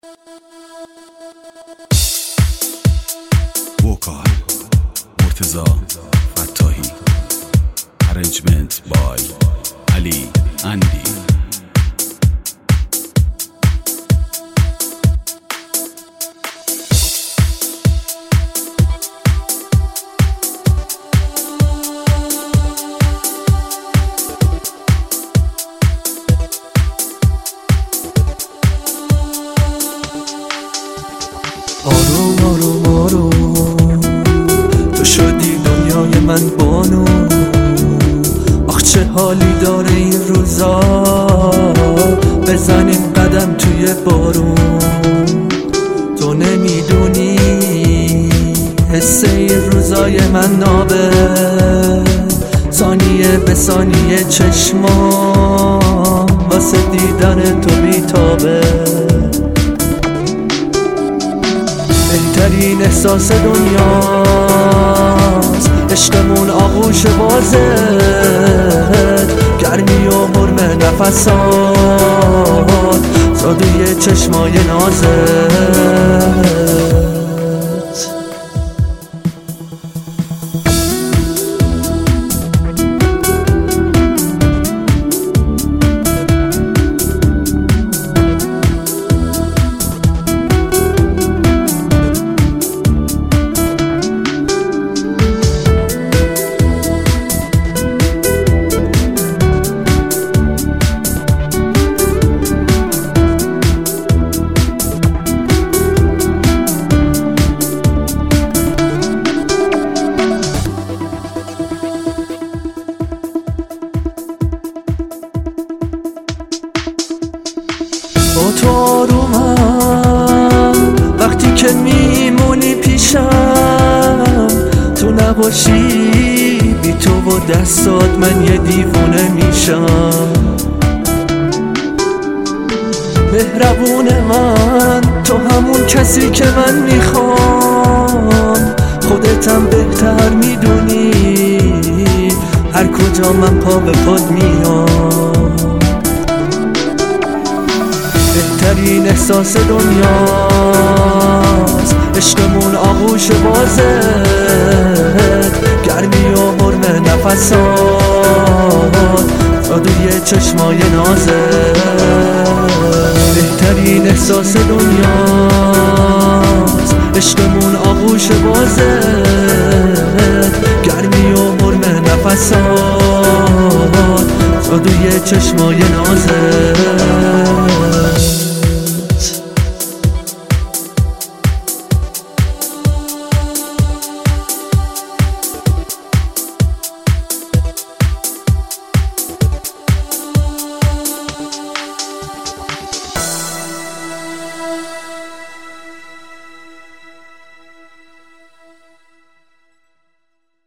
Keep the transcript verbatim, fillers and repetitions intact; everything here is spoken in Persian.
وکال مرتضی فتاحی ارنجمنت بای علی اندی. آروم آروم آروم تو شدی دنیای من بانو. آخ چه حالی داره این روزا، بزنیم قدم توی بارون. تو نمیدونی حس این روزای من نابه، ثانیه به ثانیه چشمام واسه دیدن تو بیتابه. بهترین احساس دنیاست عشقمون آغوش بازه، گرمی و حرم نفسات زادوی چشمای نازت. با تو آرومم وقتی که میمونی پیشم، تو نباشی بی تو و دستات من یه دیوونه میشم. مهربون من تو همون کسی که من میخوام، خودتم بهتر میدونی هر کجا من پا به پات میام. بهترین احساس دنیاست عشقمون آغوش بازه، گرمی و حرم نفسات زادوی چشمای نازت. بهترین احساس دنیاست عشقمون آغوش بازه، گرمی و حرم نفسات زادوی چشمای نازت.